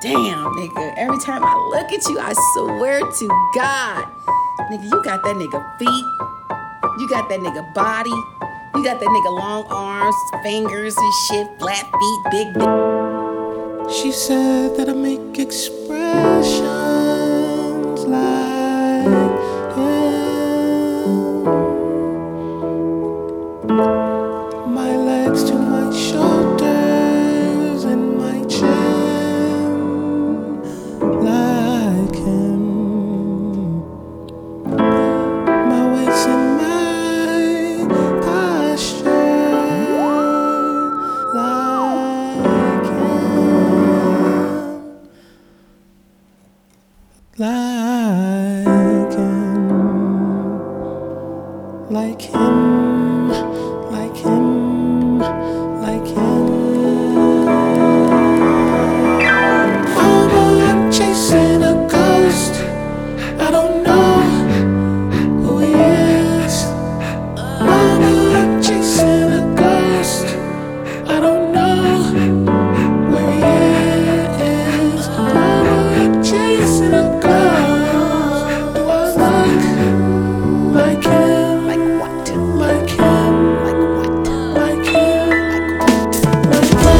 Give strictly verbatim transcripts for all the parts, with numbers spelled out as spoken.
Damn, nigga. Every time I look at you, I swear to God, nigga, you got that nigga feet. You got that nigga body. You got that nigga long arms, fingers and shit, flat feet, big, big. She said that I make expressions like him. My legs to my shoulders and my chin like him. My waist and my posture like him. Like him. Like him. Like him. Like him. I'm chasing a ghost. I don't know who he is. I'm chasing a ghost. I don't know where he is. I'm chasing a ghost. Do I look like him? Like what? Like him? Like what? Like him? Like what?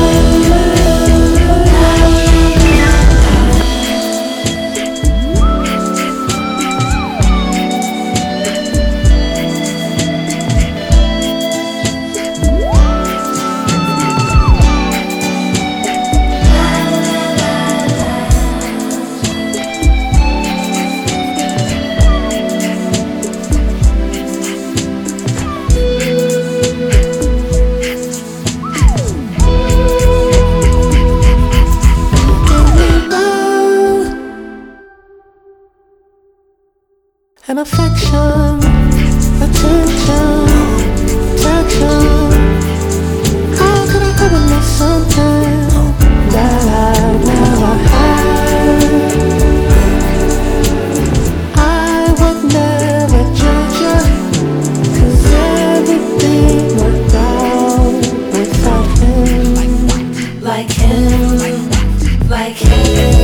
And affection, attention, protection. How could I ever miss something that I never had? I would never judge you, 'cause everything worked out without him. Like him, like him.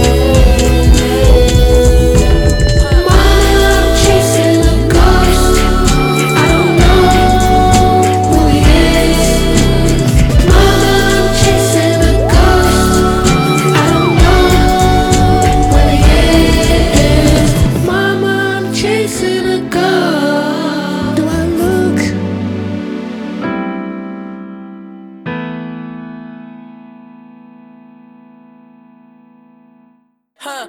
Mom chasing a ghost. I don't know who he is. Mom chasing a ghost. I don't know where he is. Mama, I'm chasing a ghost. Do I look? Huh.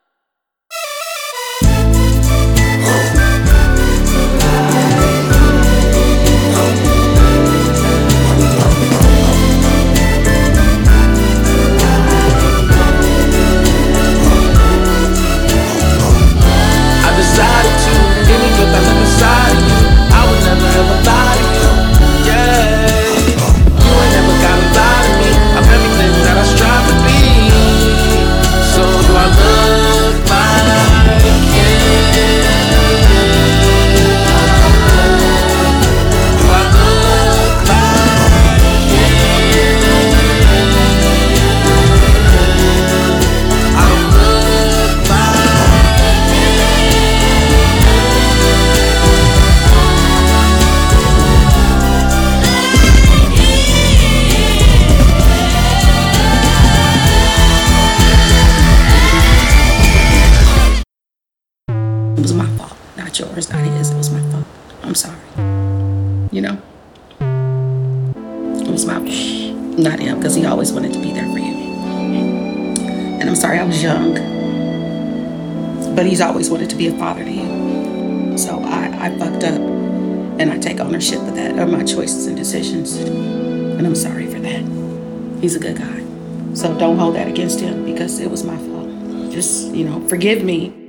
I decided to give me good things inside of you. I would never ever lie to you. Yeah, you ain't never gotta lie to me. I'm everything that I strive to be. So do I look like him? Do I look like him? I don't look like It was my fault, not yours, not his. It was my fault. I'm sorry. You know? It was my fault, not him, because he always wanted to be there for you. And I'm sorry I was young, but he's always wanted to be a father to you. So I, I fucked up, and I take ownership of that, of my choices and decisions. And I'm sorry for that. He's a good guy. So don't hold that against him, because it was my fault. Just, you know, forgive me.